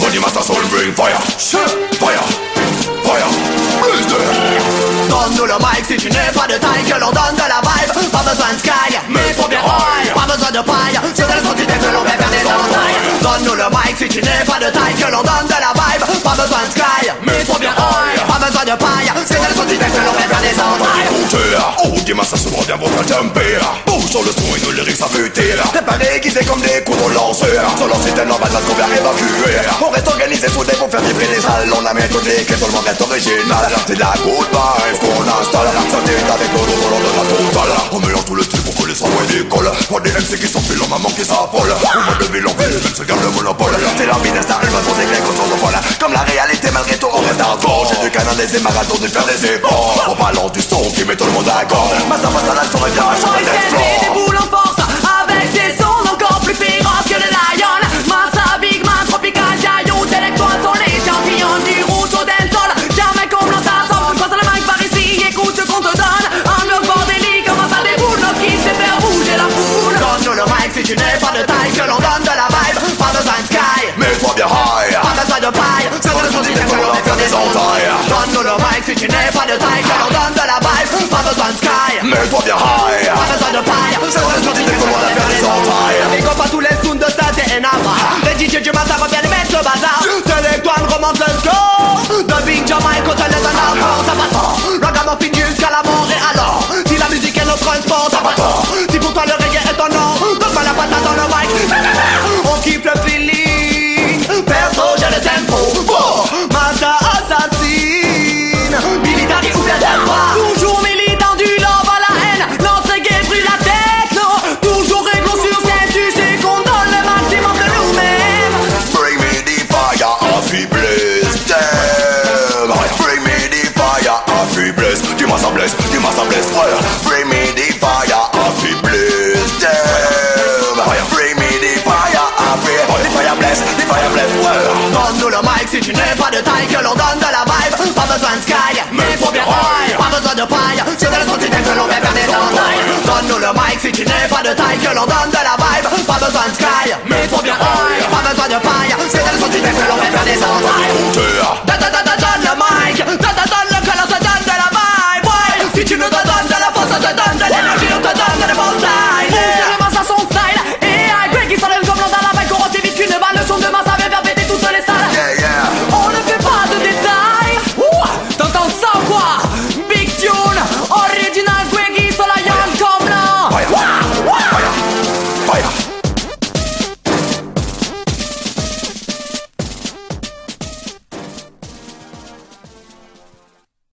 Body master soul bring fire. Fire. Fire. Donne-nous le mic si tu n'es pas de taille, que l'on donne de la vibe. Pas besoin de sky, mais faut bien high. Pas besoin de paille, c'est de la sentité que l'on fait faire des entailles. Donne-nous le mic si tu n'es pas de taille, que l'on donne de la vibe. Pas besoin de sky, mais faut bien high. Pas besoin de paille, c'est de la sentité que l'on fait faire des entailles. Oh, dis-moi ça se voit bien votre jumper. Bouge sur le son et nous lyrics affûtés. T'es pas déguisé comme des coups de lancer. Sur leur système normal parce qu'on vient évacuer. On reste organisé soudés pour faire vibrer les salles. On a mis toutes les clés, tout le monde reste original. C'est de la good vibe qu'on installe. Ça t'est avec le lourd volant de la totale. On mélange tout le style pour que les sons décollent. Pas des MC qui s'enfilent en maman qui s'affole. On va de ville en ville, même se garde le monopole. C'est la mine star, elle va sans éclairs qu'on s'en envole. Comme la réalité malgré tout on reste hardcore. J'ai du canin des marathons de faire des efforts. On balance du son qui met tout le monde d'accord. Ma ça passe à la son et bien ma chambre d'explore. Des boules en force, avec des sons encore plus féroces que le lion. Massa, Big Man, Tropical, Jaillou, Sélectoire sont les champions du route au dancehall. Jamais comme l'ensemble, passe à la mic par ici, écoute ce qu'on te donne. Un bloc bordélique, commence à des boules, notre kiff c'est faire bouger la foule. Donne-nous le mic si tu n'es pas de taille, que l'on donne de la vibe. Pas besoin de sky, mets-toi bien high. pas besoin de paille, c'est de la sentité que l'on fait faire des entailles. Donne-nous le mic si tu n'es pas de taille, que l'on donne de la vibe. Pas besoin de sky, mets-toi bien high. pas besoin de paille, c'est de la sentité que l'on fait faire des entailles. Big up à tous les sounds de Saint et Nava. Les DJ du matin va bien les mettre le bazar. Sélectoire remonte le score. De Big Jamaica, te laisse un apport, ça va tort. Ragamuffin jusqu'à la mort et alors. Si la musique est notre transport, ça va tort. Si pour toi le reggae est ton nom, donne-moi la patate dans le mic. On kiffe le feeling. Perso, j'ai le tempo. Oh, Massa assassine. Militari ou bien j'aime pas. Toujours militant du love à la haine. Notre reggae brûle la techno. Toujours réglo sur scène, tu sais qu'on donne le maximum de nous-mêmes. Bring me the fire, I blaze them. Bring me the fire, I blaze. Dis-moi ça blesse, dis-moi ça blesse. Bring me the fire, I blaze them. Bring me the fire, the fire bless, the fire bless. Donne-nous le mic si tu n'es pas de taille, que l'on donne de la vibe. Pas besoin de sky, mais faut bien high. Pas besoin de paille, c'est de la sentité que l'on fait faire des entailles. Donne-nous le mic si tu n'es pas de taille, que l'on donne de la vibe. Pas besoin de sky, mais faut bien high.